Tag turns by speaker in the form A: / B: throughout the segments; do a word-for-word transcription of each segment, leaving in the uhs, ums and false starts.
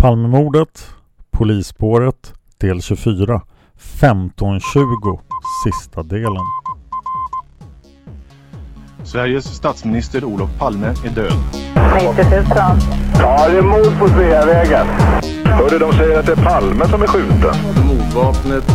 A: Palmemordet, polisspåret, del tjugofyra, femton tjugo, sista delen.
B: Sveriges statsminister Olof Palme är död.
C: nittio tusen.
D: Ja, det är mord på Sveavägen. Hörde de säger att det är Palme som är skjuten.
E: Mordvapnet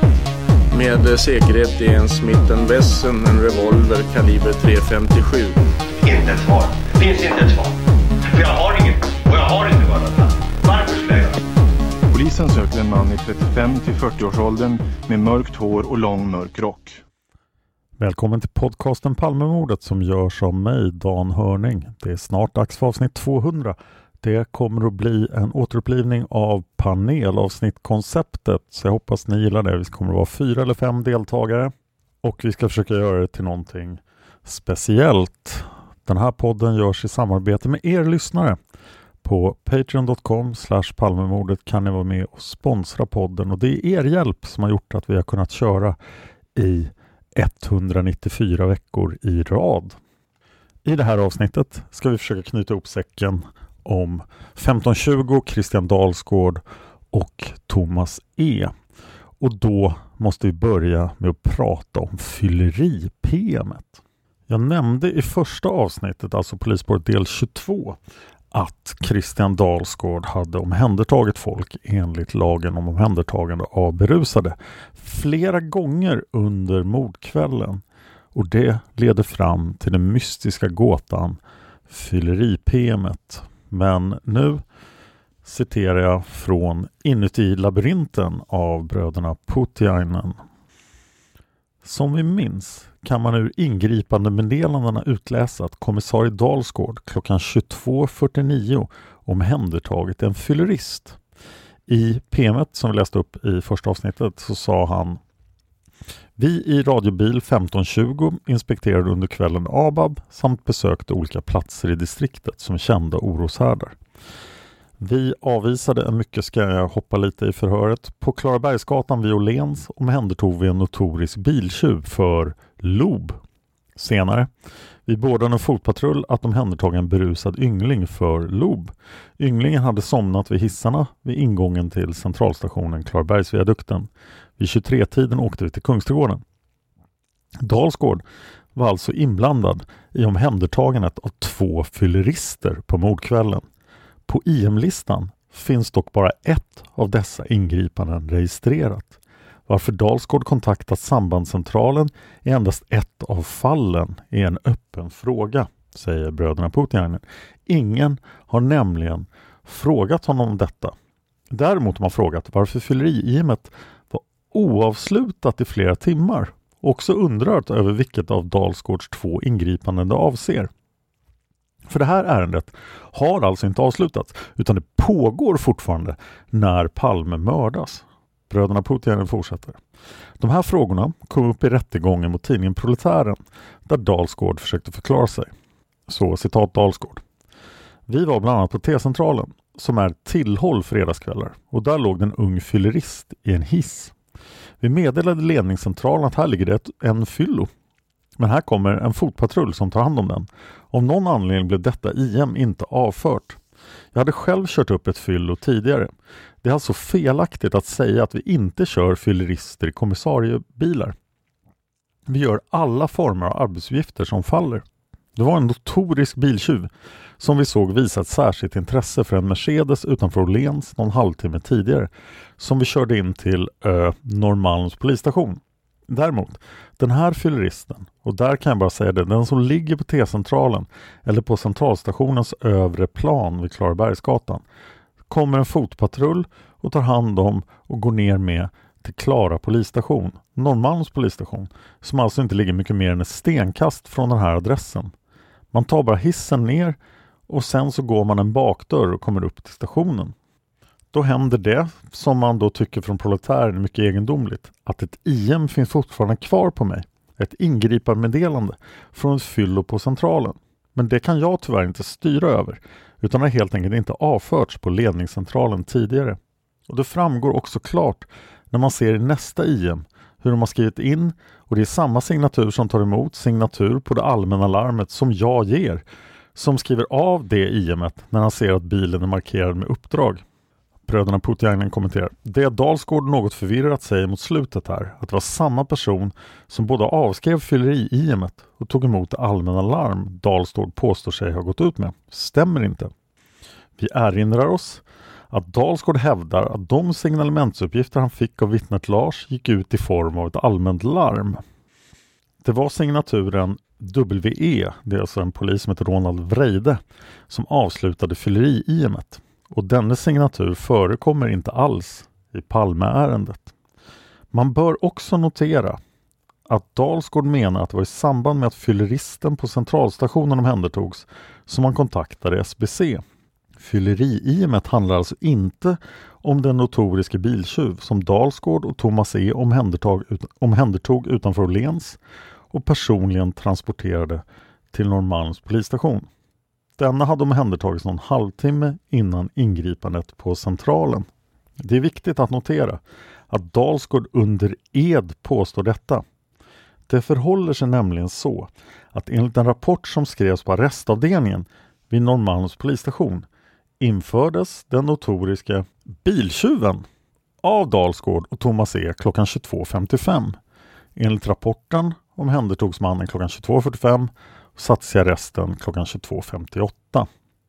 E: med säkerhet är en Smith and Wesson, en revolver kaliber tre femtiosju.
F: Inte ett svar. Det finns inte ett svar. För jag har inget. Och jag har inte varit. Varför skulle jag göra?
B: Polisen söker en man i trettiofem till fyrtio-årsåldern med mörkt hår och lång mörk rock.
A: Välkommen till podcasten Palmemordet som görs av mig, Dan Hörning. Det är snart dags för avsnitt tvåhundra. Det kommer att bli en återupplivning av panelavsnittkonceptet. Så jag hoppas ni gillar det. Vi kommer att vara fyra eller fem deltagare. Och vi ska försöka göra det till någonting speciellt. Den här podden görs i samarbete med er lyssnare. På patreon dot com slash palmemordet kan ni vara med och sponsra podden. Och det är er hjälp som har gjort att vi har kunnat köra i etthundranittiofyra veckor i rad. I det här avsnittet ska vi försöka knyta ihop säcken om femton tjugo, Christian Dalsgaard och Thomas E. Och då måste vi börja med att prata om fylleri-P M:et. Jag nämnde i första avsnittet, alltså polisspåret del tjugotvå, att Christian Dalsgaard hade omhändertagit folk enligt lagen om omhändertagande av berusade flera gånger under mordkvällen. Och det leder fram till den mystiska gåtan fylleri-P M:et. Men nu citerar jag från Inuti labyrinten av bröderna Puutiainen. Som vi minns kan man ur ingripande meddelandena utläsa att kommissarie Dalsgaard klockan tjugotvå fyrtionio omhändertagit en fyllerist. I P M:et som vi läste upp i första avsnittet så sa han: vi i radiobil femton tjugo inspekterade under kvällen Abab samt besökte olika platser i distriktet som kända oroshärdar. Vi avvisade en mycket, ska jag hoppa lite i förhöret, på Klarabergsgatan vid Åhléns omhändertog vi en notorisk biltjuv för L O B. Senare, vi beordrade en fotpatrull att omhändertaga en berusad yngling för L O B. Ynglingen hade somnat vid hissarna vid ingången till centralstationen Klarabergsviadukten. Vid tjugotre-tiden åkte vi till Kungsträdgården. Dalsgaard var alltså inblandad i omhändertagandet av två fyllerister på mordkvällen. På I M-listan finns dock bara ett av dessa ingripanden registrerat. Varför Dalsgaard kontaktat sambandscentralen är endast ett av fallen är en öppen fråga, säger bröderna Puutiainen. Ingen har nämligen frågat honom om detta. Däremot har man frågat varför fylleri-I M-et var oavslutat i flera timmar. Också undrat över vilket av Dalsgaards två ingripanden det avser. För det här ärendet har alltså inte avslutats utan det pågår fortfarande när Palme mördas. Bröderna Puutiainen fortsätter. De här frågorna kom upp i rättegången mot tidningen Proletären där Dalsgaard försökte förklara sig. Så citat Dalsgaard. Vi var bland annat på T-centralen som är tillhåll fredagskvällar och där låg en ung fyllerist i en hiss. Vi meddelade ledningscentralen att här ligger det en fyllo. Men här kommer en fotpatrull som tar hand om den. Av någon anledning blev detta I M inte avfört. Jag hade själv kört upp ett fyllo tidigare. Det är alltså felaktigt att säga att vi inte kör fyllerister i kommissariebilar. Vi gör alla former av arbetsuppgifter som faller. Det var en notorisk biltjuv som vi såg visa ett särskilt intresse för en Mercedes utanför Åhléns någon halvtimme tidigare som vi körde in till Ö Norrmalms polisstation. Däremot, den här fylleristen, och där kan jag bara säga det, den som ligger på T-centralen eller på centralstationens övre plan vid Klarabergsgatan, kommer en fotpatrull och tar hand om och går ner med till Klara polisstation, Norrmalms polisstation, som alltså inte ligger mycket mer än ett stenkast från den här adressen. Man tar bara hissen ner och sen så går man en bakdörr och kommer upp till stationen. Då händer det som man då tycker från Proletären är mycket egendomligt. Att ett I M finns fortfarande kvar på mig. Ett ingriparmeddelande från ett fyllo på centralen. Men det kan jag tyvärr inte styra över. Utan har helt enkelt inte avförts på ledningscentralen tidigare. Och det framgår också klart när man ser i nästa I M hur de har skrivit in. Och det är samma signatur som tar emot signatur på det allmänna larmet som jag ger. Som skriver av det I M-et när han ser att bilen är markerad med uppdrag. Bröderna Puutiainen kommenterar. Det Dalsgaard något förvirrat säger mot slutet här, att det var samma person som både avskrev fylleri-I M-et och tog emot det allmänna larm Dalsgaard påstår sig ha gått ut med, stämmer inte. Vi erinrar oss att Dalsgaard hävdar att de signalementsuppgifter han fick av vittnet Lars gick ut i form av ett allmänt larm. Det var signaturen W E, det är alltså en polis som heter Ronald Vreide, som avslutade fylleri-I M-et. Och denna signatur förekommer inte alls i Palme-ärendet. Man bör också notera att Dalsgaard menar att det var i samband med att fylleristen på centralstationen omhändertogs som man kontaktade S B C. Fylleri-I M-et handlar alltså inte om den notoriska biltjuv som Dalsgaard och Thomas E omhändertog, omhändertog utanför Åhléns och personligen transporterade till Norrmalms polisstation. Denna hade omhändertagits någon halvtimme innan ingripandet på centralen. Det är viktigt att notera att Dalsgaard under ed påstår detta. Det förhåller sig nämligen så att enligt en rapport som skrevs på arrestavdelningen vid Norrmalms polisstation infördes den notoriska biltjuven av Dalsgaard och Thomas E klockan tjugotvå femtiofem. Enligt rapporten omhändertogs mannen klockan tjugotvå fyrtiofem och sattes i arresten klockan tjugotvå femtioåtta.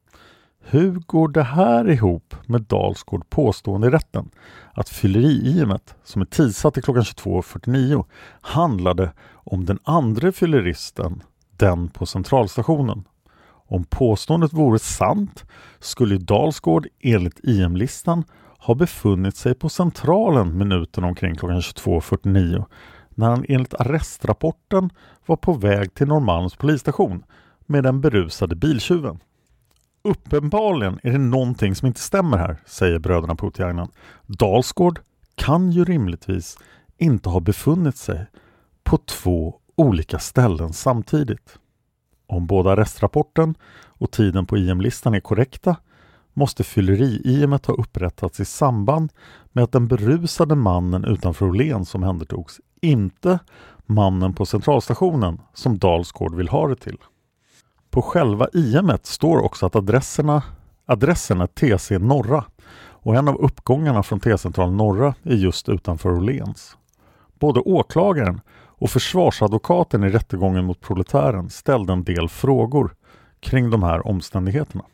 A: Hur går det här ihop med Dalsgaard påstående i rätten att fylleri-I M-et som är tidsatt till klockan tjugotvå fyrtionio handlade om den andra fylleristen, den på centralstationen? Om påståendet vore sant skulle Dalsgaard enligt I M-listan ha befunnit sig på centralen minuten omkring klockan tjugotvå fyrtionio när han enligt arrestrapporten var på väg till Norrmalms polisstation med den berusade biltjuven. Uppenbarligen är det någonting som inte stämmer här, säger bröderna Puutiainen. Dalsgaard kan ju rimligtvis inte ha befunnit sig på två olika ställen samtidigt. Om både arrestrapporten och tiden på I M-listan är korrekta måste fylleri-I M-et ha upprättats i samband med att den berusade mannen utanför Åhléns som händertogs, inte mannen på centralstationen som Dalsgaard vill ha det till. På själva I M-et står också att adresserna, adressen är T C Norra och en av uppgångarna från T-centralen Norra är just utanför Åhléns. Både åklagaren och försvarsadvokaten i rättegången mot proletären ställde en del frågor kring de här omständigheterna.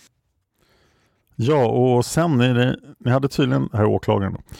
A: Ja, och sen är det, ni hade tydligen, här åklagaren då,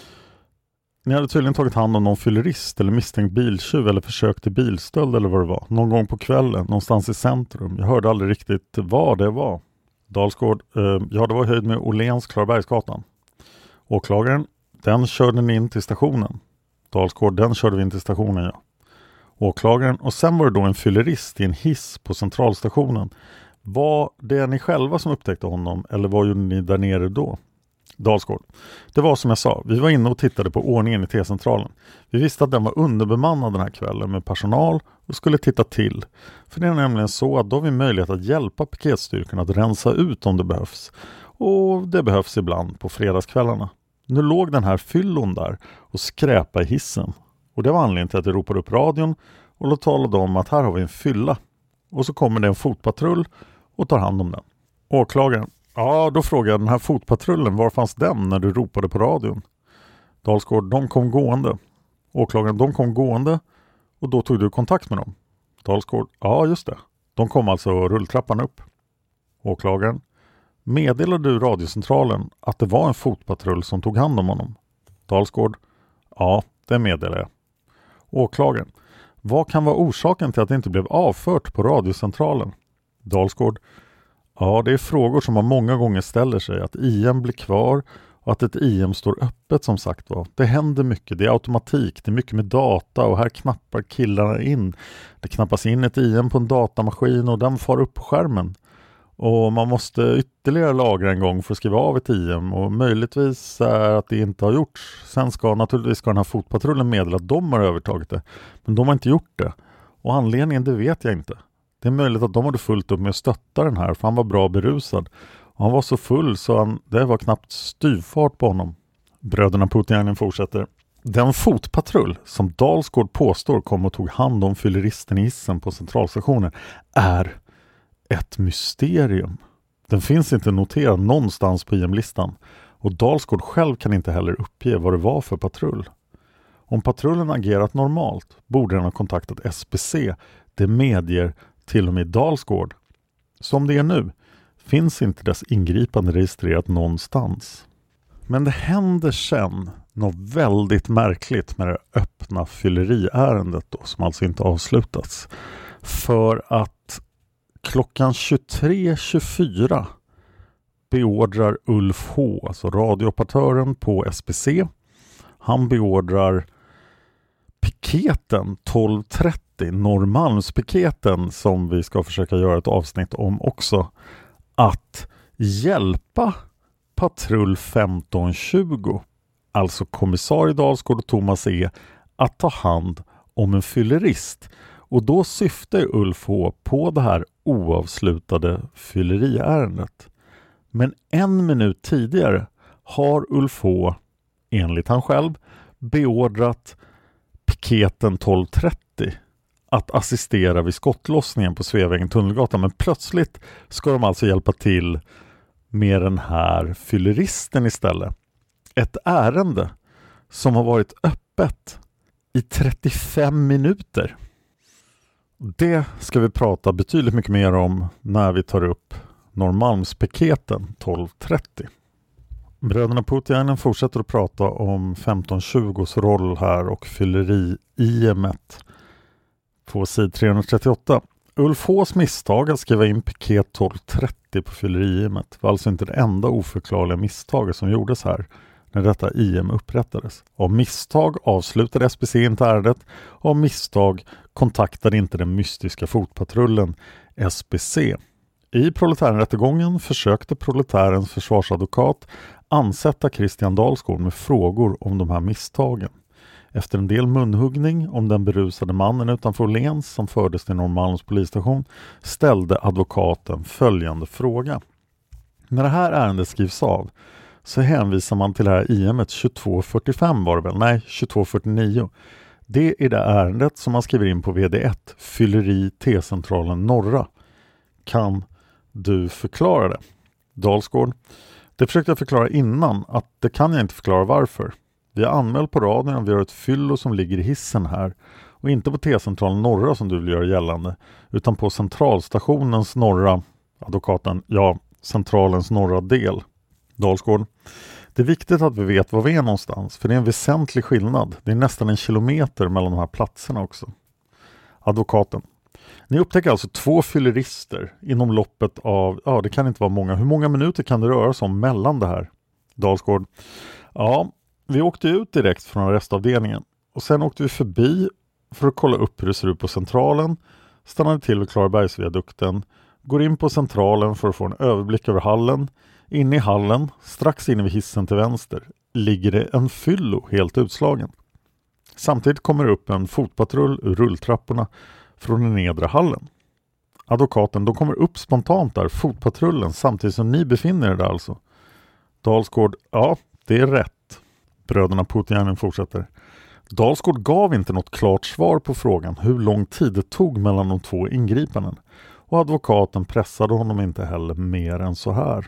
A: ni hade tydligen tagit hand om någon fyllerist eller misstänkt biltjuv eller försök till bilstöld eller vad det var. Någon gång på kvällen, någonstans i centrum. Jag hörde aldrig riktigt vad det var. Dalsgaard, eh, ja det var höjd med Åhléns Klarabergsgatan. Åklagaren, den körde ni in till stationen. Dalsgaard, den körde vi in till stationen, ja. Åklagaren, och sen var det då en fyllerist i en hiss på centralstationen. Var det ni själva som upptäckte honom eller vad gjorde ni där nere då? Dalsgaard. Det var som jag sa, vi var inne och tittade på ordningen i T-centralen. Vi visste att den var underbemannad den här kvällen med personal och skulle titta till. För det är nämligen så att då har vi möjlighet att hjälpa piketstyrkorna att rensa ut om det behövs. Och det behövs ibland på fredagskvällarna. Nu låg den här fyllon där och skräpa i hissen. Och det var anledningen till att jag ropade upp radion och då talade om att här har vi en fylla. Och så kommer det en fotpatrull och tar hand om den. Åklagaren. Ja, då frågade jag den här fotpatrullen, var fanns den när du ropade på radion? Dalsgaard, de kom gående. Åklagaren, de kom gående och då tog du kontakt med dem. Dalsgaard, ja just det. De kom alltså rulltrappan upp. Åklagaren, meddelade du radiocentralen att det var en fotpatrull som tog hand om honom? Dalsgaard, ja det meddelade jag. Åklagaren, vad kan vara orsaken till att det inte blev avfört på radiocentralen? Dalsgaard, ja, det är frågor som man många gånger ställer sig. Att I M blir kvar och att ett I M står öppet som sagt var. Det händer mycket, det är automatik, det är mycket med data och här knappar killarna in. Det knappas in ett I M på en datamaskin och den far upp på skärmen. Och man måste ytterligare lagra en gång för att skriva av ett I M och möjligtvis är att det inte har gjorts. Sen ska naturligtvis ska den här fotpatrullen meddela att de har övertagit det. Men de har inte gjort det. Och anledningen det vet jag inte. Det är möjligt att de hade fullt upp med att stötta den här för han var bra berusad. Och han var så full så han, det var knappt styvfart på honom. Bröderna Puutiainen fortsätter. Den fotpatrull som Dalsgaard påstår kom och tog hand om fylleristen i hissen på centralstationen är ett mysterium. Den finns inte noterad någonstans på I M-listan. och Dalsgård själv kan inte heller uppge vad det var för patrull. Om patrullen agerat normalt borde den ha kontaktat S P C. Det medger till och med Dalsgård. Som det är nu finns inte dess ingripande registrerat någonstans. Men det händer sen något väldigt märkligt med det öppna fylleriärendet då, som alltså inte avslutats. För att klockan tjugotre tjugofyra beordrar Ulf H, alltså radiooperatören på S P C, han beordrar piketen tolv trettio, Norrmalmspiketen, som vi ska försöka göra ett avsnitt om också, att hjälpa patrull femton tjugo, alltså kommissarie Dalsgård och Thomas E, att ta hand om en fyllerist. Och då syftar Ulf H på det här oavslutade fylleriärendet. Men en minut tidigare har Ulf H, enligt han själv, beordrat piketen tolv trettio att assistera vid skottlossningen på Sveavägen Tunnelgatan. Men plötsligt ska de alltså hjälpa till med den här fylleristen istället. Ett ärende som har varit öppet i trettiofem minuter. Det ska vi prata betydligt mycket mer om när vi tar upp Norrmalmspiketen tolv trettio. Bröderna Puutiainen fortsätter att prata om femton tjugos roll här och fylleri-I M-et på sid trehundratrettioåtta. Ulf Hs misstag att skriva in piket tolv trettio på fylleri-I M-et var alltså inte det enda oförklarliga misstaget som gjordes här när detta I M upprättades. Av misstag avslutade S P C inte ärendet, och av misstag kontaktade inte den mystiska fotpatrullen S P C. I proletärrättegången försökte proletärens försvarsadvokat ansätta Christian Dalsgård med frågor om de här misstagen. Efter en del munhuggning om den berusade mannen utanför Åhléns som fördes till Norrmalms polisstation ställde advokaten följande fråga. När det här ärendet skrivs av så hänvisar man till det här I M-et tjugotvå fyrtiofem var det väl? Nej, tjugotvå fyrtionio. Det är det ärendet som man skriver in på V D ett, fylleri T-centralen norra. Kan du förklara det? Dalsgård. Det försökte jag förklara innan, att det kan jag inte förklara varför. Vi har anmält på radion och vi har ett fyllo som ligger i hissen här. Och inte på T-centralen norra som du vill göra gällande, utan på centralstationens norra, advokaten, ja, centralens norra del. Dalsgård. Det är viktigt att vi vet var vi är någonstans, för det är en väsentlig skillnad. Det är nästan en kilometer mellan de här platserna också. Advokaten. Ni upptäcker alltså två fyllerister inom loppet av, ja det kan inte vara många. Hur många minuter kan det röra sig om mellan det här? Dalsgård. Ja, vi åkte ut direkt från arrestavdelningen. Och sen åkte vi förbi för att kolla upp hur det ser ut på centralen. Stannade till vid Klarabergsviadukten. Går in på centralen för att få en överblick över hallen. Inne i hallen, strax inne vid hissen till vänster, ligger det en fyllo helt utslagen. Samtidigt kommer det upp en fotpatrull ur rulltrapporna från den nedre hallen. Advokaten, de kommer upp spontant där, fotpatrullen, samtidigt som ni befinner er där alltså. Dalsgård, ja, det är rätt. Bröderna Puutiainen fortsätter. Dalsgård gav inte något klart svar på frågan hur lång tid det tog mellan de två ingripanden. Och advokaten pressade honom inte heller mer än så här.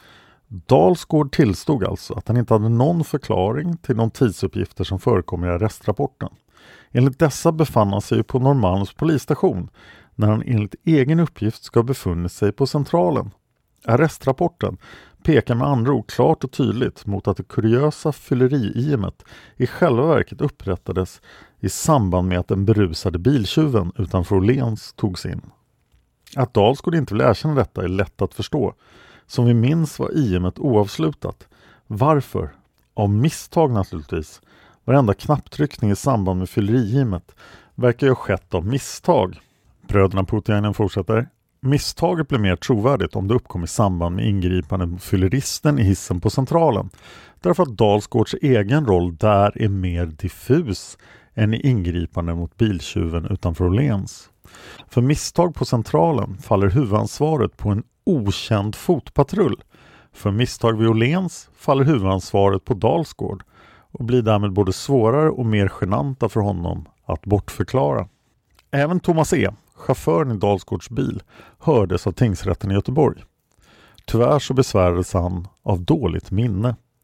A: Dalsgård tillstod alltså att han inte hade någon förklaring till de tidsuppgifter som förekommer i arrestrapporten. Enligt dessa befann han sig på Norrmalms polisstation när han enligt egen uppgift ska ha befunnit sig på centralen. Arrestrapporten pekar med andra ord klart och tydligt mot att det kuriösa fylleri-I M-et i själva verket upprättades i samband med att den berusade biltjuven utanför Åhléns togs in. Att Dalsgård inte vill erkänna detta är lätt att förstå. Som vi minns var I M-et oavslutat. Varför? Av misstag naturligtvis. Varenda knapptryckning i samband med fylleri-I M-et verkar ju ha skett av misstag. Bröderna Puutiainen fortsätter. Misstaget blev mer trovärdigt om det uppkom i samband med ingripandet mot fylleristen i hissen på centralen. Därför att Dalsgårds egen roll där är mer diffus än i ingripandet mot biltjuven utanför Åhléns. För misstag på centralen faller huvudansvaret på en okänd fotpatrull. För misstag vid Åhléns faller huvudansvaret på Dalsgård och blir därmed både svårare och mer genanta för honom att bortförklara. Även Thomas E, chauffören i Dalsgårds bil, hördes av tingsrätten i Göteborg. Tyvärr så besvärades han av dåligt minne.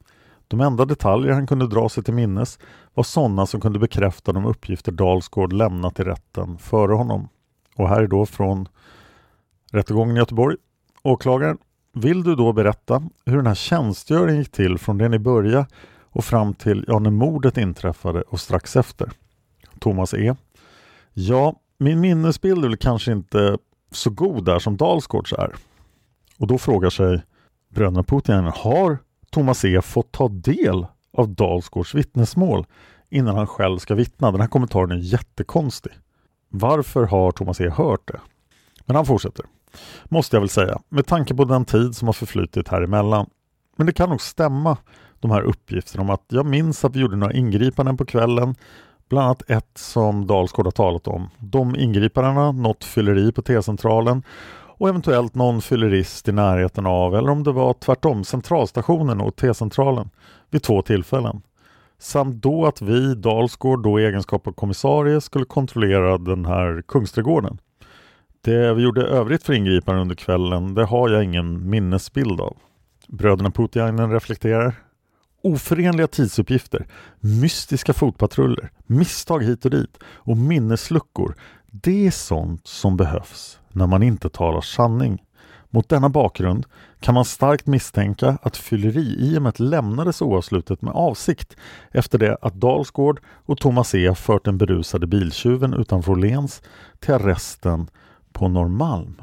A: De enda detaljer han kunde dra sig till minnes var sådana som kunde bekräfta de uppgifter Dalsgaard lämnat i rätten före honom. Och här är då från rättegången i Göteborg. Åklagaren, vill du då berätta hur den här tjänstgöringen gick till från det ni började och fram till ja, när mordet inträffade och strax efter? Thomas E. Ja, min minnesbild är väl kanske inte så god där som Dalsgaards är. Och då frågar sig bröderna Putiainen, har Thomas E. fått ta del av Dalsgaards vittnesmål innan han själv ska vittna? Den här kommentaren är jättekonstig. Varför har Thomas E. hört det? Men han fortsätter. Måste jag väl säga, med tanke på den tid som har förflutit här emellan. Men det kan nog stämma, de här uppgifterna om att jag minns att vi gjorde några ingripanden på kvällen. Bland annat ett som Dalsgaard har talat om. De ingripandena, något fylleri på T-centralen och eventuellt någon fyllerist i närheten av, eller om det var tvärtom, centralstationen och T-centralen vid två tillfällen. Samt då att vi, Dalsgaard, då i egenskap av kommissarie, skulle kontrollera den här Kungsträdgården. Det vi gjorde övrigt för ingripanden under kvällen, det har jag ingen minnesbild av. Bröderna Putiainen reflekterar. Oförenliga tidsuppgifter, mystiska fotpatruller, misstag hit och dit och minnesluckor. Det är sånt som behövs när man inte talar sanning. Mot denna bakgrund kan man starkt misstänka att fylleriet lämnades oavslutet med avsikt efter det att Dalsgaard och Thomas E. fört den berusade biltjuven utanför Åhléns till arresten på Norrmalm.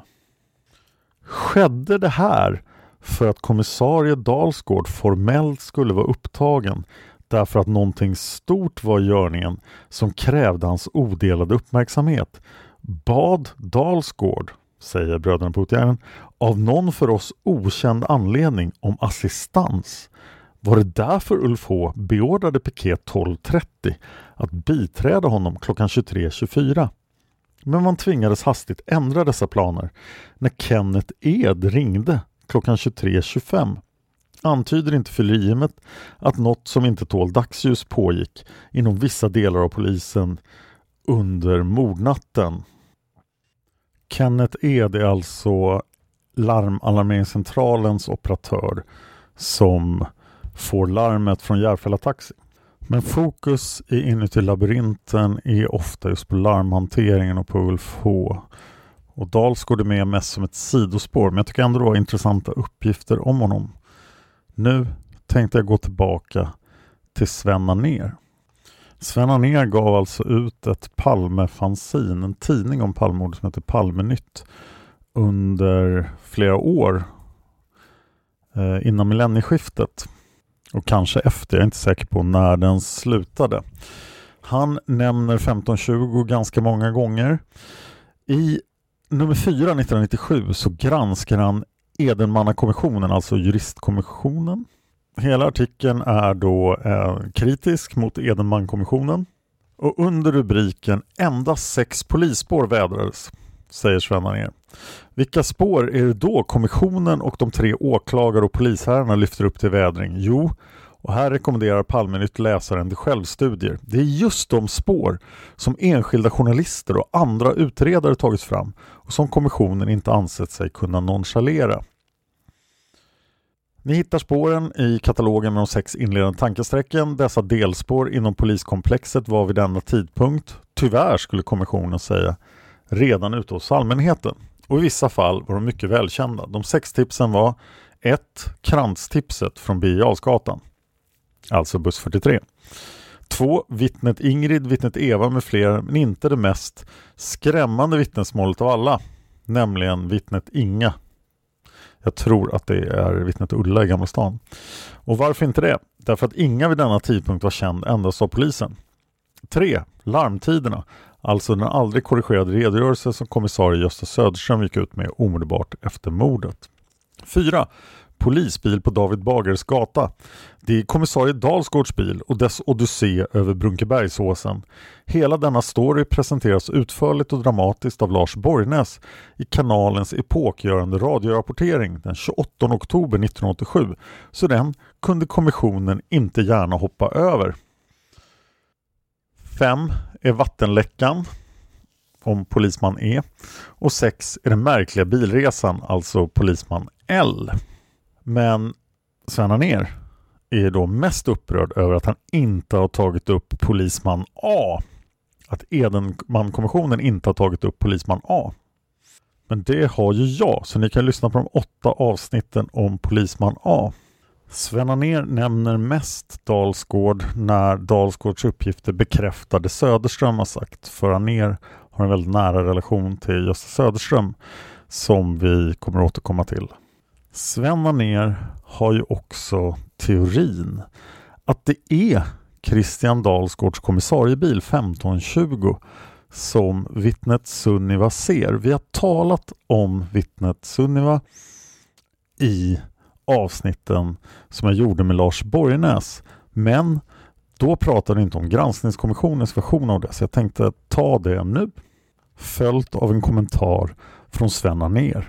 A: Skedde det här för att kommissarie Dalsgaard formellt skulle vara upptagen därför att någonting stort var i görningen som krävde hans odelade uppmärksamhet? Bad Dalsgaard, säger bröderna Putiainen, av någon för oss okänd anledning om assistans? Var det därför Ulf H. beordrade piket tolv trettio att biträda honom klockan tjugotre tjugofyra? Men man tvingades hastigt ändra dessa planer när Kenneth Ed ringde klockan tjugotre tjugofem. Antyder inte fylleriet att något som inte tål dagsljus pågick inom vissa delar av polisen under mordnatten? Kenneth Ed är alltså larmalarmeringscentralens operatör som får larmet från Järfälla Taxi. Men fokus i inuti labyrinten är ofta just på larmhanteringen och på Ulf H. Och Dalsgaard är med mest som ett sidospår, men jag tycker ändå det var intressanta uppgifter om honom. Nu tänkte jag gå tillbaka till Sven Anér. Sven Anér gav alltså ut ett Palme-fanzin, en tidning om Palmemordet som heter Palmenytt, under flera år eh, innan millennieskiftet. Och kanske efter, jag är inte säker på när den slutade. Han nämner femton tjugo ganska många gånger. I nummer fyra nittonhundranittiosju så granskar han Edenmannakommissionen, alltså juristkommissionen. Hela artikeln är då eh, kritisk mot Edenmankommissionen. Och under rubriken endast sex polisspår vädrades, säger Sven Anér. Vilka spår är det då kommissionen och de tre åklagare och polisherrarna lyfter upp till vädring? Jo, och här rekommenderar Palmenytt läsaren till självstudier. Det är just de spår som enskilda journalister och andra utredare tagit fram och som kommissionen inte ansett sig kunna nonchalera. Ni hittar spåren i katalogen med de sex inledande tankesträcken. Dessa delspår inom poliskomplexet var vid denna tidpunkt, tyvärr skulle kommissionen säga, redan ute hos allmänheten. Och i vissa fall var de mycket välkända. De sex tipsen var ett Krantstipset från Birger Jarlsgatan, alltså buss fyrtiotre. två Vittnet Ingrid, vittnet Eva med flera, men inte det mest skrämmande vittnesmålet av alla, nämligen vittnet Inga. Jag tror att det är vittnet Ulla i Gamla stan. Och varför inte det? Därför att Inga vid denna tidpunkt var känd endast av polisen. tre Larmtiderna, alltså den aldrig korrigerade redogörelse som kommissarie Gösta Söderström gick ut med omedelbart efter mordet. fyra Polisbil på David Bagares gata. Det är kommissarie Dalsgaards bil och dess odyssé över Brunkebergsåsen. Hela denna story presenteras utförligt och dramatiskt av Lars Borgnäs i kanalens epokgörande radiorapportering den tjugoåttonde oktober nittonhundraåttiosju. Så den kunde kommissionen inte gärna hoppa över. fem är vattenläckan om polisman E. Och sex är den märkliga bilresan, alltså polisman L. Men Sven Anér, är då mest upprörd över att han inte har tagit upp polisman A. Att Edenman-kommissionen inte har tagit upp polisman A. Men det har ju jag, så ni kan lyssna på de åtta avsnitten om polisman A. Sven Anér nämner mest Dalsgård när Dalsgårds uppgifter bekräftade Söderström har sagt. För Anér har en väldigt nära relation till Gösta Söderström som vi kommer att återkomma till. Sven Anér har ju också teorin att det är Christian Dalsgårds kommissariebil femton tjugo som vittnet Sunniva ser. Vi har talat om vittnet Sunniva i avsnitten som jag gjorde med Lars Borgnäs, men då pratade jag inte om granskningskommissionens version av det, så jag tänkte ta det nu. Följt av en kommentar från Sven Anér.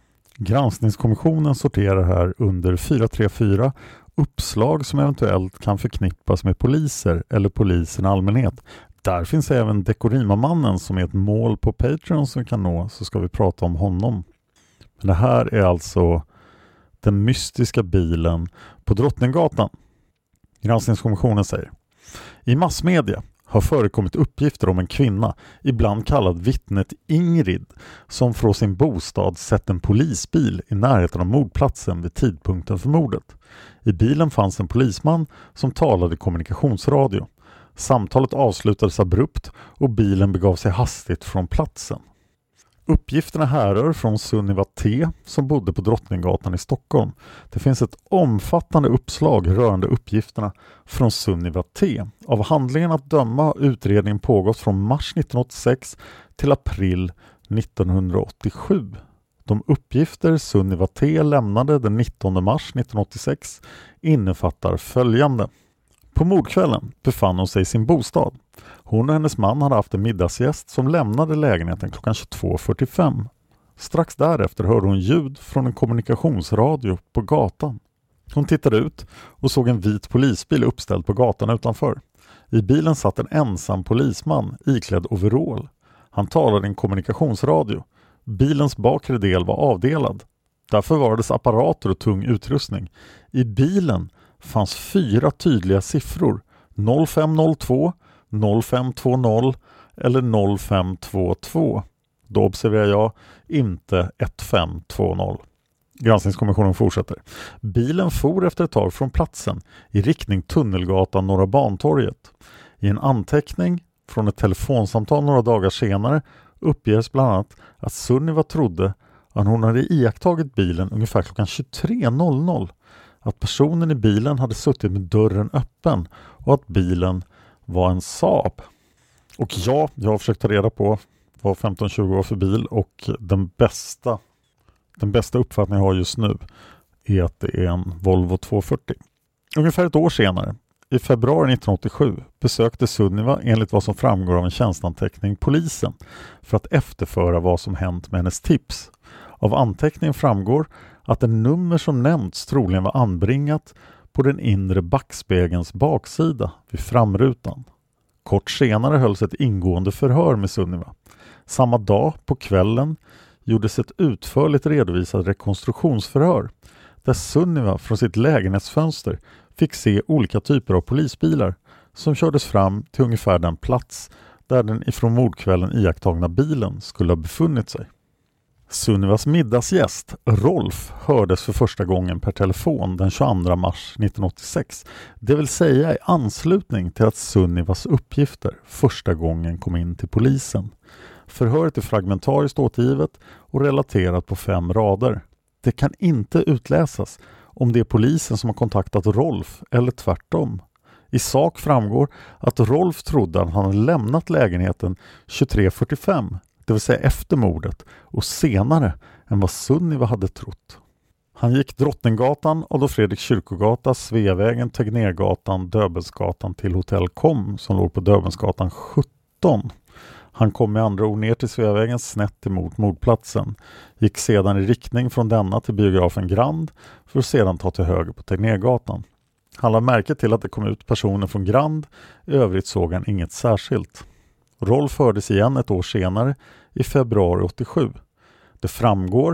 A: Granskningskommissionen sorterar här under fyra tre fyra uppslag som eventuellt kan förknippas med poliser eller polisen i allmänhet. Där finns även Dekorima-mannen som är ett mål på Patreon som vi kan nå, så ska vi prata om honom. Men det här är alltså den mystiska bilen på Drottninggatan. Granskningskommissionen säger: i massmedia har förekommit uppgifter om en kvinna, ibland kallad vittnet Ingrid, som från sin bostad sett en polisbil i närheten av mordplatsen vid tidpunkten för mordet. I bilen fanns en polisman som talade kommunikationsradio. Samtalet avslutades abrupt och bilen begav sig hastigt från platsen. Uppgifterna härrör från Sunniva T som bodde på Drottninggatan i Stockholm. Det finns ett omfattande uppslag rörande uppgifterna från Sunniva T. Av handlingen att döma har utredningen pågått från mars nittonhundraåttiosex till april nittonhundraåttiosju. De uppgifter Sunniva T lämnade den nittonde mars nittonhundraåttiosex innefattar följande. På mordkvällen befann hon sig i sin bostad. Hon och hennes man hade haft en middagsgäst som lämnade lägenheten klockan tjugotvå fyrtiofem. Strax därefter hörde hon ljud från en kommunikationsradio på gatan. Hon tittade ut och såg en vit polisbil uppställd på gatan utanför. I bilen satt en ensam polisman iklädd overall. Han talade i en kommunikationsradio. Bilens bakre del var avdelad. Där förvarades apparater och tung utrustning. I bilen fanns fyra tydliga siffror: noll fem noll två, noll fem två noll eller noll fem två två. Då observerar jag inte ett fem två noll. Granskningskommissionen fortsätter. Bilen for efter ett tag från platsen i riktning Tunnelgatan Norra Bantorget. I en anteckning från ett telefonsamtal några dagar senare uppges bland annat att Sunniva trodde att hon hade iakttagit bilen ungefär klockan tjugotre noll noll. Att personen i bilen hade suttit med dörren öppen och att bilen var en Saab. Och ja, jag har försökt ta reda på vad femton tjugo var för bil, och den bästa, den bästa uppfattningen jag har just nu är att det är en Volvo tvåhundrafyrtio. Ungefär ett år senare, i februari nittonhundraåttiosju, besökte Sunniva enligt vad som framgår av en tjänstanteckning polisen för att efterföra vad som hänt med hennes tips. Av anteckningen framgår att en nummer som nämnts troligen var anbringat på den inre backspegelns baksida vid framrutan. Kort senare hölls ett ingående förhör med Sunniva. Samma dag på kvällen gjordes ett utförligt redovisat rekonstruktionsförhör där Sunniva från sitt lägenhetsfönster fick se olika typer av polisbilar som kördes fram till ungefär den plats där den ifrån mordkvällen iakttagna bilen skulle ha befunnit sig. Sunnivas middagsgäst, Rolf, hördes för första gången per telefon den tjugoandra mars nittonhundraåttiosex, det vill säga i anslutning till att Sunnivas uppgifter första gången kom in till polisen. Förhöret är fragmentariskt återgivet och relaterat på fem rader. Det kan inte utläsas om det är polisen som har kontaktat Rolf eller tvärtom. I sak framgår att Rolf trodde att han hade lämnat lägenheten tjugotre fyrtiofem, det vill säga efter mordet, och senare än vad Sunniva hade trott. Han gick Drottninggatan, Adolf Fredriks kyrkogata, Sveavägen, Tegnérgatan, Döbelnsgatan till Hotell Kom som låg på Döbelnsgatan sjutton. Han kom med andra ord ner till Sveavägen snett emot mordplatsen, gick sedan i riktning från denna till biografen Grand för att sedan ta till höger på Tegnérgatan. Han lade märke till att det kom ut personer från Grand, i övrigt såg han inget särskilt. Rolf hördes igen ett år senare, i februari åttiosju. Det framgår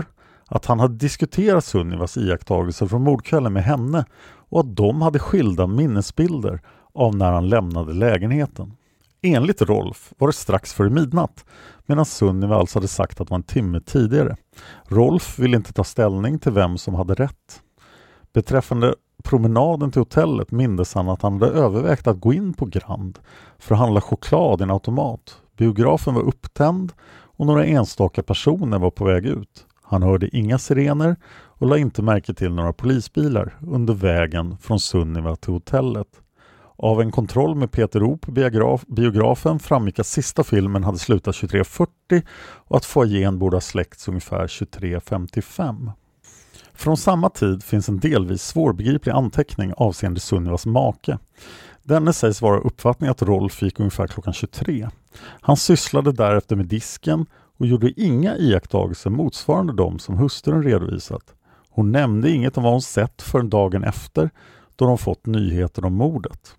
A: att han hade diskuterat Sunnivas iakttagelser från mordkvällen med henne och att de hade skilda minnesbilder av när han lämnade lägenheten. Enligt Rolf var det strax före midnatt, medan Sunniva alltså hade sagt att det var en timme tidigare. Rolf ville inte ta ställning till vem som hade rätt. Beträffande promenaden till hotellet mindes han att han hade övervägt att gå in på Grand för att handla choklad i en automat. Biografen var upptänd och några enstaka personer var på väg ut. Han hörde inga sirener och la inte märke till några polisbilar under vägen från Sunniva till hotellet. Av en kontroll med Peter O på biograf, biografen framgick att sista filmen hade slutat tjugotre fyrtio och att foajén borde ha släckts ungefär tjugotre femtiofem. Från samma tid finns en delvis svårbegriplig anteckning avseende Sunnivas make. Denne sägs vara uppfattning att Rolf gick ungefär klockan tjugotre. Han sysslade därefter med disken och gjorde inga iakttagelser motsvarande dem som hustrun redovisat. Hon nämnde inget om vad hon sett förrän dagen efter då de fått nyheter om mordet.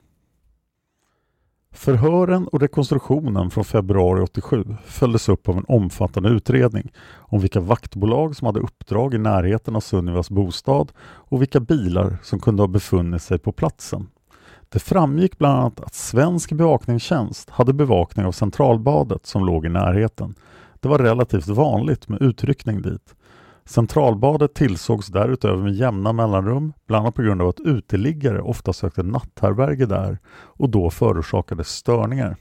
A: Förhören och rekonstruktionen från februari åttiosju följdes upp av en omfattande utredning om vilka vaktbolag som hade uppdrag i närheten av Sunnivas bostad och vilka bilar som kunde ha befunnit sig på platsen. Det framgick bland annat att Svensk bevakningstjänst hade bevakning av Centralbadet som låg i närheten. Det var relativt vanligt med utryckning dit. Centralbadet tillsågs därutöver med jämna mellanrum, bland annat på grund av att uteliggare ofta sökte natthärberge där och då förorsakade störningar.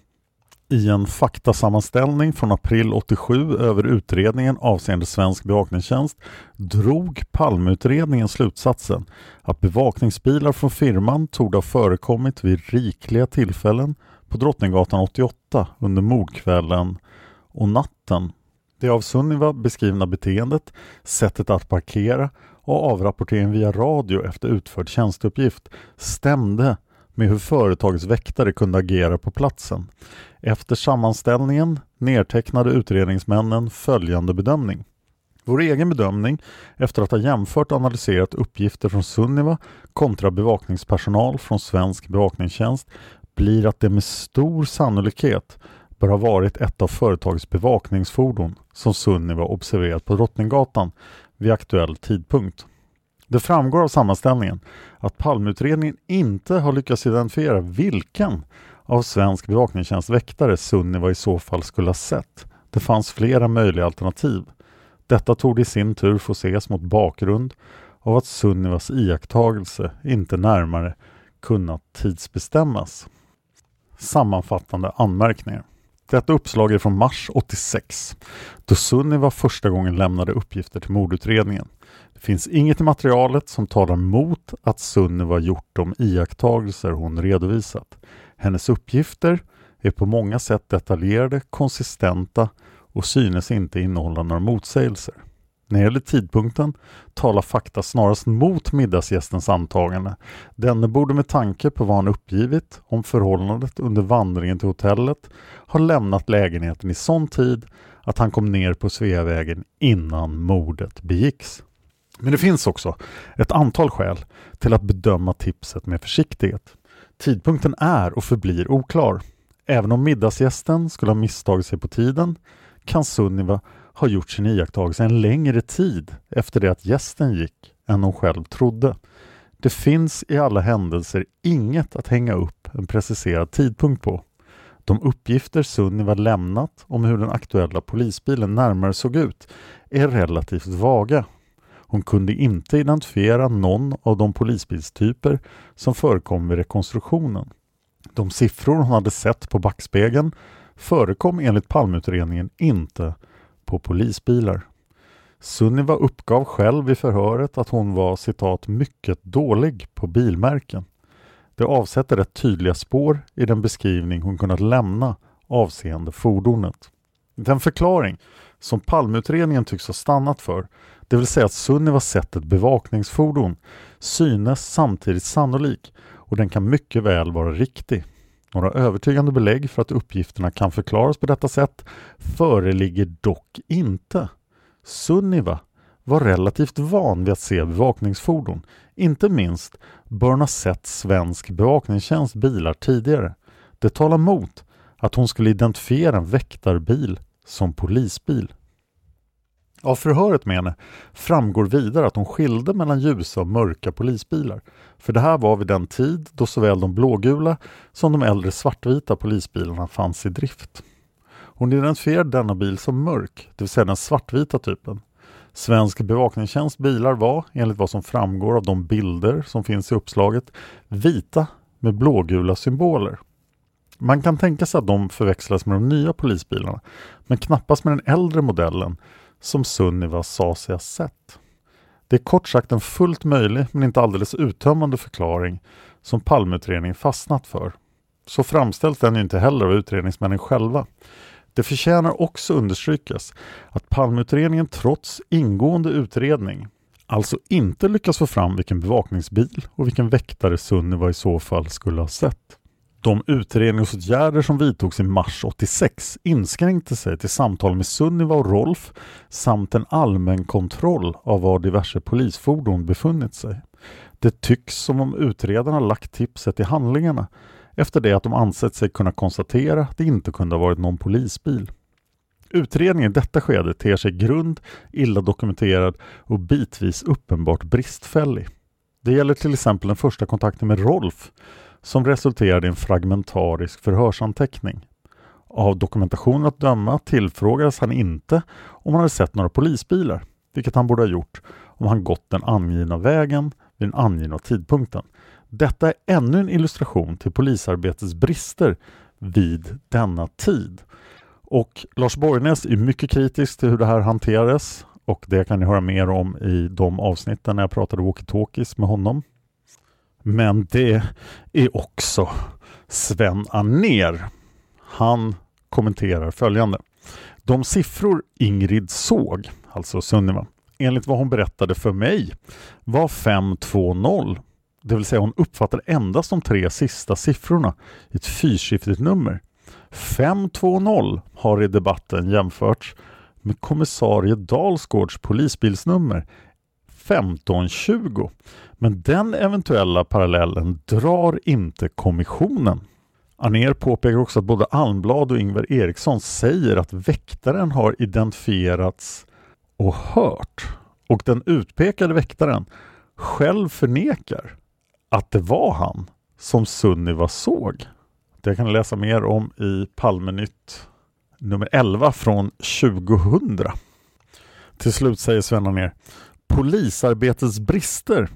A: I en faktasammanställning från april åttiosju över utredningen avseende Svensk bevakningstjänst drog Palmeutredningen slutsatsen att bevakningsbilar från firman torde ha förekommit vid rikliga tillfällen på Drottninggatan åttioåtta under mordkvällen och natten. Det av Sunniva beskrivna beteendet, sättet att parkera och avrapporteringen via radio efter utförd tjänsteuppgift stämde med hur företagets väktare kunde agera på platsen. Efter sammanställningen nedtecknade utredningsmännen följande bedömning. Vår egen bedömning, efter att ha jämfört och analyserat uppgifter från Sunniva kontra bevakningspersonal från Svensk bevakningstjänst, blir att det med stor sannolikhet bör ha varit ett av företagets bevakningsfordon som Sunniva observerat på Drottninggatan vid aktuell tidpunkt. Det framgår av sammanställningen att Palmeutredningen inte har lyckats identifiera vilken av Svensk bevakningstjänst väktare Sunniva i så fall skulle ha sett. Det fanns flera möjliga alternativ. Detta tog i sin tur få ses mot bakgrund av att Sunnivas iakttagelse inte närmare kunnat tidsbestämmas. Sammanfattande anmärkningar. Detta uppslag är från mars åttiosex, då Sunniva första gången lämnade uppgifter till mordutredningen. Det finns inget i materialet som talar mot att Sunniva gjort de iakttagelser hon redovisat. Hennes uppgifter är på många sätt detaljerade, konsistenta och synes inte innehålla några motsägelser. När det gäller tidpunkten talar fakta snarast mot middagsgästens antagande. Denne borde med tanke på vad han uppgivit om förhållandet under vandringen till hotellet ha lämnat lägenheten i sån tid att han kom ner på Sveavägen innan mordet begicks. Men det finns också ett antal skäl till att bedöma tipset med försiktighet. Tidpunkten är och förblir oklar. Även om middagsgästen skulle ha misstagit sig på tiden kan Sunniva har gjort sin iakttagelse en längre tid efter det att gästen gick än hon själv trodde. Det finns i alla händelser inget att hänga upp en preciserad tidpunkt på. De uppgifter Sunniva lämnat om hur den aktuella polisbilen närmare såg ut är relativt vaga. Hon kunde inte identifiera någon av de polisbilstyper som förekom vid rekonstruktionen. De siffror hon hade sett på backspegeln förekom enligt Palmeutredningen inte på polisbilar. Sunniva uppgav själv i förhöret att hon var citat mycket dålig på bilmärken. Det avsätter rätt tydliga spår i den beskrivning hon kunnat lämna avseende fordonet. Den förklaring som Palmeutredningen tycks ha stannat för, det vill säga att Sunniva sett ett bevakningsfordon, synes samtidigt sannolik och den kan mycket väl vara riktig. Några övertygande belägg för att uppgifterna kan förklaras på detta sätt föreligger dock inte. Sunniva var relativt van vid att se bevakningsfordon. Inte minst bör hon ha sett Svensk bevakningstjänst bilar tidigare. Det talar mot att hon skulle identifiera en väktarbil som polisbil. Av förhöret med henne framgår vidare att hon skilde mellan ljusa och mörka polisbilar. För det här var vid den tid då såväl de blågula som de äldre svartvita polisbilarna fanns i drift. Hon identifierade denna bil som mörk, det vill säga den svartvita typen. Svensk bevakningstjänst bilar var, enligt vad som framgår av de bilder som finns i uppslaget, vita med blågula symboler. Man kan tänka sig att de förväxlas med de nya polisbilarna, men knappast med den äldre modellen som Sunniva sa sig ha sett. Det är kort sagt en fullt möjlig men inte alldeles uttömmande förklaring som Palmeutredningen fastnat för. Så framställs den inte heller av utredningsmännen själva. Det förtjänar också understrykas att Palmeutredningen trots ingående utredning alltså inte lyckas få fram vilken bevakningsbil och vilken väktare Sunniva i så fall skulle ha sett. De utredningsåtgärder som vidtogs i mars åttiosex inskränkte sig till samtal med Sunniva och Rolf samt en allmän kontroll av var diverse polisfordon befunnit sig. Det tycks som om utredarna lagt tipset i handlingarna efter det att de ansett sig kunna konstatera att det inte kunde ha varit någon polisbil. Utredningen i detta skede ter sig grund, illa dokumenterad och bitvis uppenbart bristfällig. Det gäller till exempel den första kontakten med Rolf som resulterade i en fragmentarisk förhörsanteckning. Av dokumentationen att döma tillfrågades han inte om han hade sett några polisbilar, vilket han borde ha gjort om han gått den angivna vägen vid den angivna tidpunkten. Detta är ännu en illustration till polisarbetets brister vid denna tid. Och Lars Borgnäs är mycket kritisk till hur det här hanterades, och det kan ni höra mer om i de avsnitten när jag pratade walkie-talkies med honom. Men det är också Sven Anér. Han kommenterar följande. De siffror Ingrid såg, alltså Sunniva, enligt vad hon berättade för mig, var fem två noll. Det vill säga hon uppfattade endast de tre sista siffrorna i ett fyrsiffrigt nummer. fem två noll har i debatten jämförts med kommissarie Dalsgårds polisbilsnummer femton tjugo. Men den eventuella parallellen drar inte kommissionen. Anér påpekar också att både Almblad och Ingvar Eriksson säger att väktaren har identifierats och hört. Och den utpekade väktaren själv förnekar att det var han som Sunniva såg. Det kan jag läsa mer om i Palmenytt nummer elva från tjugohundra. Till slut säger Sven Anér: polisarbetets brister.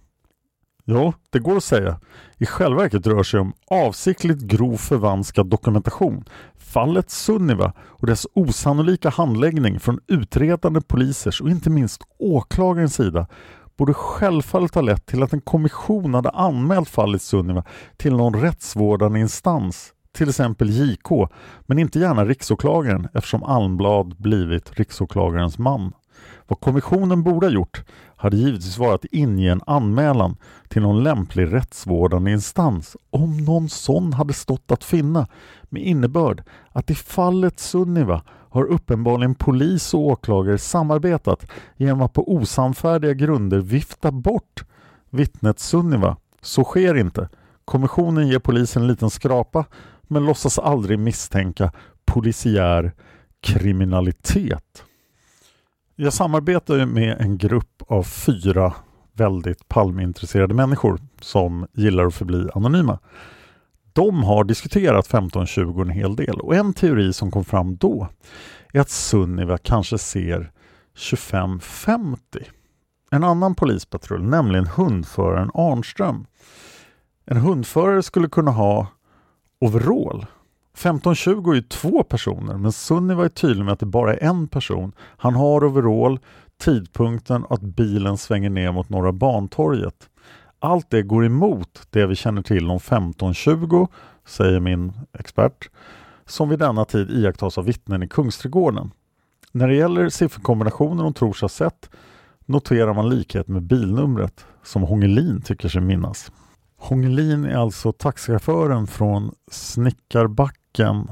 A: Ja, det går att säga. I själva verket rör sig om avsiktligt grov förvanskad dokumentation. Fallet Sunniva och dess osannolika handläggning från utredande polisers och inte minst åklagarens sida borde självfallet ha lett till att en kommission hade anmält fallet Sunniva till någon rättsvårdande instans, till exempel J K, men inte gärna riksåklagaren eftersom Almblad blivit riksåklagarens man. Vad kommissionen borde ha gjort hade givetvis varit att inge en anmälan till någon lämplig rättsvårdande instans om någon sån hade stått att finna, med innebörd att i fallet Sunniva har uppenbarligen polis och åklagare samarbetat genom att på osannfärdiga grunder vifta bort vittnet Sunniva. Så sker inte. Kommissionen ger polisen en liten skrapa men låtsas aldrig misstänka polisiär kriminalitet. Jag samarbetar med en grupp av fyra väldigt Palmeintresserade människor som gillar att förbli anonyma. De har diskuterat femton tjugo en hel del, och en teori som kom fram då är att Sunniva kanske ser tjugofem femtio. En annan polispatrull, nämligen hundföraren Arnström. En hundförare skulle kunna ha overall. femton tjugo är ju två personer, men Sunniva är tydlig med att det bara är en person. Han har overall, tidpunkten att bilen svänger ner mot Norra Bantorget. Allt det går emot det vi känner till om femton tjugo, säger min expert, som vid denna tid iakttas av vittnen i Kungsträdgården. När det gäller sifferkombinationer hon tror sig ha sett noterar man likhet med bilnumret som Hångelin tycker sig minnas. Hångelin är alltså taxichauffören från Snickarbacken.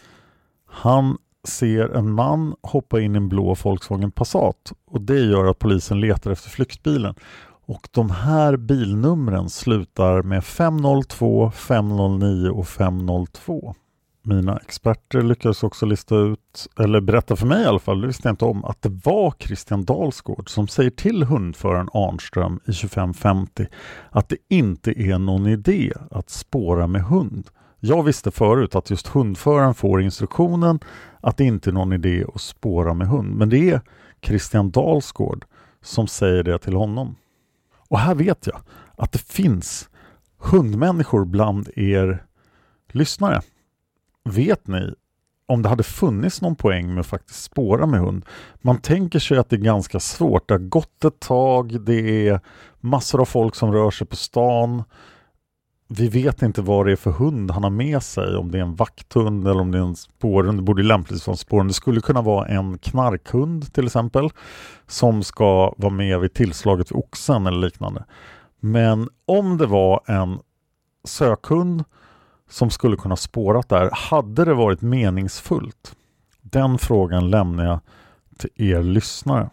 A: Han ser en man hoppa in i en blå Volkswagen Passat, och det gör att polisen letar efter flyktbilen. Och de här bilnumren slutar med fem noll två, fem noll nio och fem noll två. Mina experter lyckades också lista ut, eller berätta för mig i alla fall, det visste jag inte om, att det var Christian Dalsgaard som säger till hundföraren Arnström i tjugofem femtio att det inte är någon idé att spåra med hund. Jag visste förut att just hundföraren får instruktionen att det inte är någon idé att spåra med hund. Men det är Christian Dalsgaard som säger det till honom. Och här vet jag att det finns hundmänniskor bland er lyssnare. Vet ni om det hade funnits någon poäng med att faktiskt spåra med hund? Man tänker sig att det är ganska svårt. Det har gått ett tag. Det är massor av folk som rör sig på stan. Vi vet inte vad det är för hund han har med sig. Om det är en vakthund eller om det är en spårhund. Det borde lämpligt vara en spårhund. Det skulle kunna vara en knarkhund till exempel. Som ska vara med vid tillslaget vid oxen eller liknande. Men om det var en sökhund som skulle kunna spårat där, hade det varit meningsfullt? Den frågan lämnar jag till er lyssnare.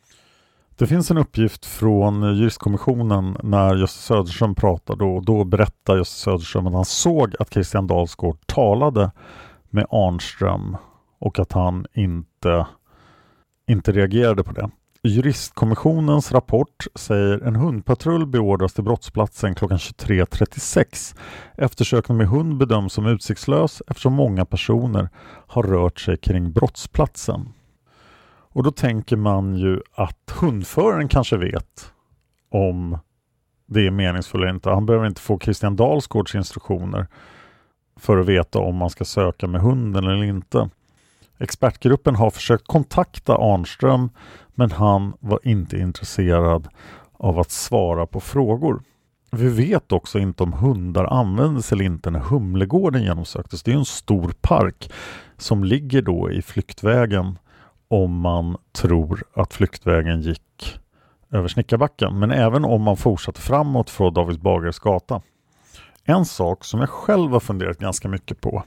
A: Det finns en uppgift från juristkommissionen när Gösta Söderström pratade, och då berättar Gösta Söderström att han såg att Christian Dalsgaard talade med Arnström och att han inte, inte reagerade på det. Juristkommissionens rapport säger en hundpatrull beordras till brottsplatsen klockan tjugotre trettiosex. Eftersökning med hund bedöms som utsiktslös eftersom många personer har rört sig kring brottsplatsen. Och då tänker man ju att hundföraren kanske vet om det är meningsfullt eller inte. Han behöver inte få Christian Dalsgaards instruktioner för att veta om man ska söka med hunden eller inte. Expertgruppen har försökt kontakta Arnström, men han var inte intresserad av att svara på frågor. Vi vet också inte om hundar användes eller inte när Humlegården genomsöktes. Det är en stor park som ligger då i flyktvägen om man tror att flyktvägen gick över Snickarbacken. Men även om man fortsatte framåt från David Bagares gata. En sak som jag själv har funderat ganska mycket på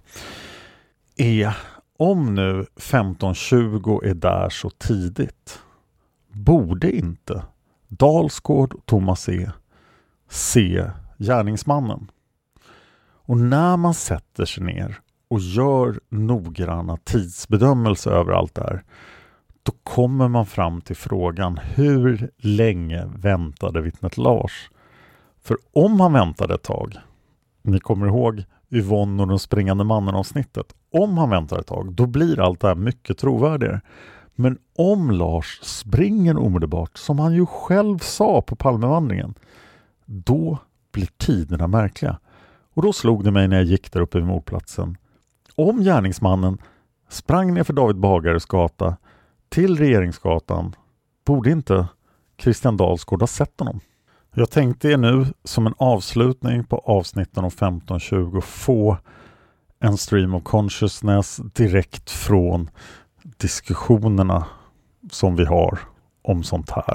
A: är om nu femton tjugo är där så tidigt, borde inte Dalsgaard och Thomas E. se gärningsmannen? Och när man sätter sig ner och gör noggranna tidsbedömelser över allt det här, då kommer man fram till frågan: hur länge väntade vittnet Lars? För om han väntade ett tag, ni kommer ihåg Yvonne och den springande mannen avsnittet, om han väntar ett tag, då blir allt det här mycket trovärdigare. Men om Lars springer omedelbart, som han ju själv sa på Palmevandringen, då blir tiderna märkliga. Och då slog det mig när jag gick där uppe vid mordplatsen. Om gärningsmannen sprang ner för David Bagares gata till Regeringsgatan, borde inte Christian Dalsgaard ha sett honom? Jag tänkte er nu som en avslutning på avsnitten om femton tjugo få en stream of consciousness direkt från diskussionerna som vi har om sånt här.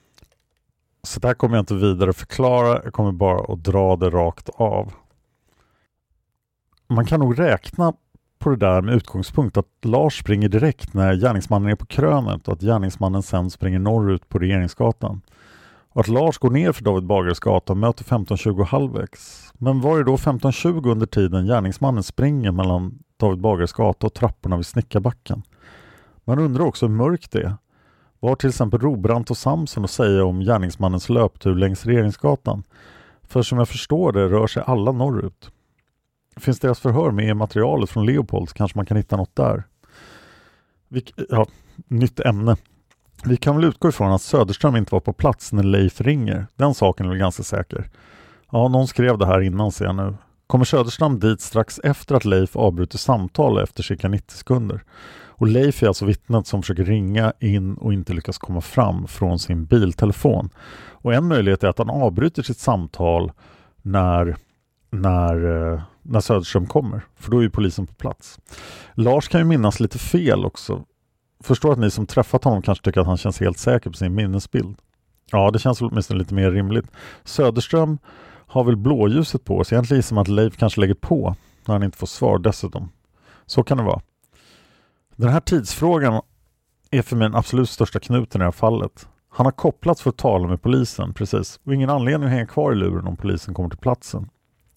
A: Så där kommer jag inte vidare förklara, jag kommer bara att dra det rakt av. Man kan nog räkna på det där med utgångspunkt att Lars springer direkt när gärningsmannen är på krönet och att gärningsmannen sen springer norrut på Regeringsgatan. Och att Lars går ner för David Bagares gata och möter femton tjugo halvvägs. Men var är då femton tjugo under tiden gärningsmannen springer mellan David Bagares gata och trapporna vid Snickarbacken? Man undrar också hur mörkt det är. Vad har till exempel Robrant och Samson att säga om gärningsmannens löptur längs Regeringsgatan? För som jag förstår det rör sig alla norrut. Finns deras förhör med i materialet från Leopold, så kanske man kan hitta något där. Vi, ja, nytt ämne. Vi kan väl utgå ifrån att Söderström inte var på plats när Leif ringer. Den saken är väl ganska säker. Ja, någon skrev det här innan, ser jag nu. Kommer Söderström dit strax efter att Leif avbryter samtal efter cirka nittio sekunder. Och Leif är alltså vittnet som försöker ringa in och inte lyckas komma fram från sin biltelefon. Och en möjlighet är att han avbryter sitt samtal när, när, när Söderström kommer. För då är ju polisen på plats. Lars kan ju minnas lite fel också. Förstår att ni som träffat honom kanske tycker att han känns helt säker på sin minnesbild. Ja, det känns åtminstone lite mer rimligt. Söderström har väl blåljuset på sig. Egentligen som att Leif kanske lägger på när han inte får svar dessutom. Så kan det vara. Den här tidsfrågan är för mig den absolut största knuten i det här fallet. Han har kopplats för att tala med polisen, precis. Och ingen anledning att hänga kvar i luren om polisen kommer till platsen.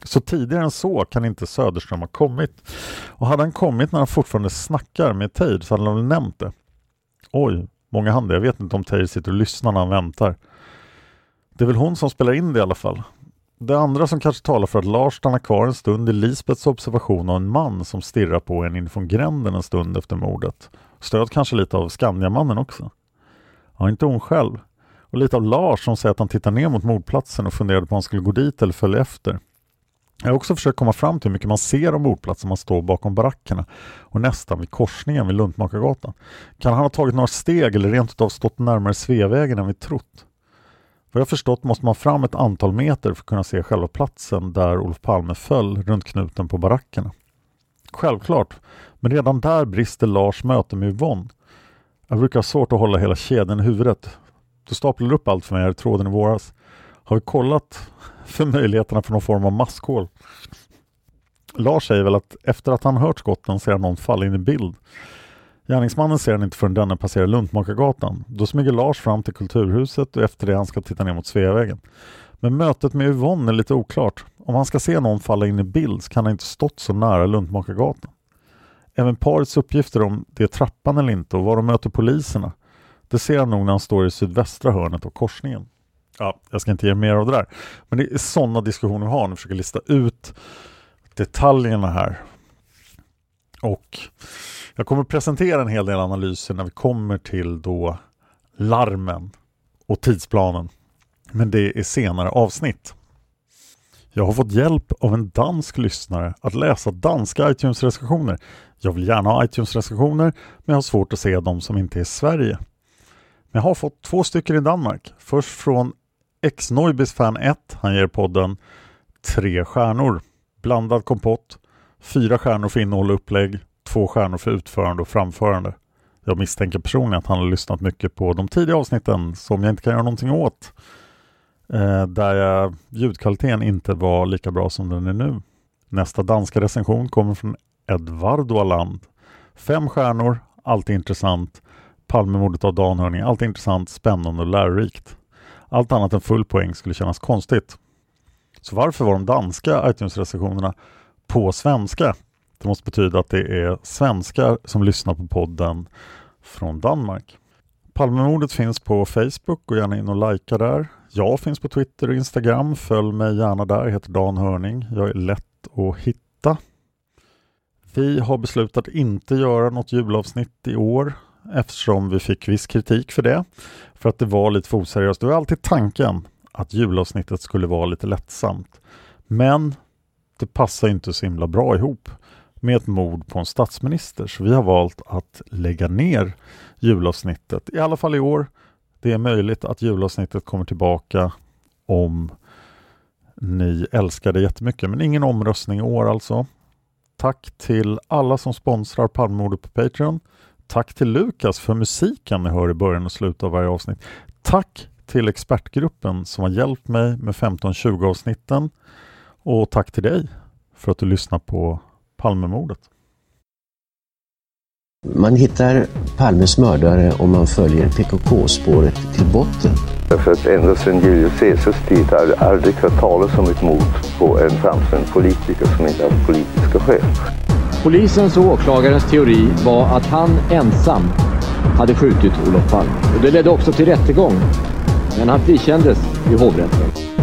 A: Så tidigare än så kan inte Söderström ha kommit. Och hade han kommit när han fortfarande snackar med Teir så hade han väl nämnt det. Oj, många hand. Jag vet inte om Teir sitter och lyssnar när han väntar. Det är väl hon som spelar in det i alla fall. Det andra som kanske talar för att Lars stannar kvar en stund är Lisbeths observation av en man som stirrar på en inför gränden en stund efter mordet. Stöd kanske lite av Skandiamannen också. Ja, inte hon själv. Och lite av Lars som säger att han tittar ner mot mordplatsen och funderade på om han skulle gå dit eller följa efter. Jag har också försökt komma fram till hur mycket man ser av mordplatsen man står bakom barackerna och nästan vid korsningen vid Luntmakargatan. Kan han ha tagit några steg eller rent utav stått närmare Sveavägen än vi trott? Vad jag förstått måste man fram ett antal meter för att kunna se själva platsen där Olof Palme föll runt knuten på barackerna. Självklart, men redan där brister Lars möte med Yvonne. Jag brukar ha svårt att hålla hela kedjan i huvudet. Du staplar upp allt för mig här i tråden i våras. Har vi kollat för möjligheterna för någon form av maskhål? Lars säger väl att efter att han hört skotten ser han någon falla in i bild. Gärningsmannen ser han inte förrän denne passerar Luntmakargatan. Då smyger Lars fram till Kulturhuset och efter det han ska titta ner mot Sveavägen. Men mötet med Yvonne är lite oklart. Om han ska se någon falla in i bild så kan han inte stått så nära Luntmakargatan. Även parets uppgifter om det är trappan eller inte och var de möter poliserna. Det ser han nog när han står i sydvästra hörnet av korsningen. Ja, jag ska inte ge mer av det där. Men det är sådana diskussioner vi har när vi försöker lista ut detaljerna här. Och jag kommer presentera en hel del analyser när vi kommer till då larmen och tidsplanen. Men det är senare avsnitt. Jag har fått hjälp av en dansk lyssnare att läsa danska iTunes-recensioner. Jag vill gärna ha iTunes-recensioner, men jag har svårt att se dem som inte är i Sverige. Men jag har fått två stycken i Danmark. Först från X-Noibis fan ett. Han ger podden tre stjärnor. Blandad kompott. Fyra stjärnor för innehåll och upplägg. Två stjärnor för utförande och framförande. Jag misstänker personligen att han har lyssnat mycket på de tidiga avsnitten som jag inte kan göra någonting åt. Eh, där jag, ljudkvaliteten inte var lika bra som den är nu. Nästa danska recension kommer från Edvard Walland. Fem stjärnor, allt intressant. Palmemordet av Dan Hörning, allt intressant, spännande och lärorikt. Allt annat än full poäng skulle kännas konstigt. Så varför var de danska iTunes-recensionerna på svenska? Det måste betyda att det är svenskar som lyssnar på podden från Danmark. Palmemordet finns på Facebook och gärna in och likea där. Jag finns på Twitter och Instagram. Följ mig gärna där. Jag heter Dan Hörning. Jag är lätt att hitta. Vi har beslutat inte göra något julavsnitt i år eftersom vi fick viss kritik för det. För att det var lite för oseriöst. Det var alltid tanken att julavsnittet skulle vara lite lättsamt. Men det passar inte så himla bra ihop med ett mord på en statsminister. Så vi har valt att lägga ner julavsnittet. I alla fall i år. Det är möjligt att julavsnittet kommer tillbaka om ni älskar det jättemycket. Men ingen omröstning i år alltså. Tack till alla som sponsrar Palmemordet på Patreon. Tack till Lukas för musiken ni hör i början och slutet av varje avsnitt. Tack till expertgruppen som har hjälpt mig med femton tjugo avsnitten. Och tack till dig för att du lyssnar på Palmemordet.
C: Man hittar Palmes mördare om man följer P K K-spåret till botten.
G: För att ända sedan Julius Caesars tid har det aldrig hört talas om ett mord på en framstående politiker som inte har politiska skäl.
H: Polisens och åklagarens teori var att han ensam hade skjutit Olof Palme. Och det ledde också till rättegång. Men han frikändes i hovrätten.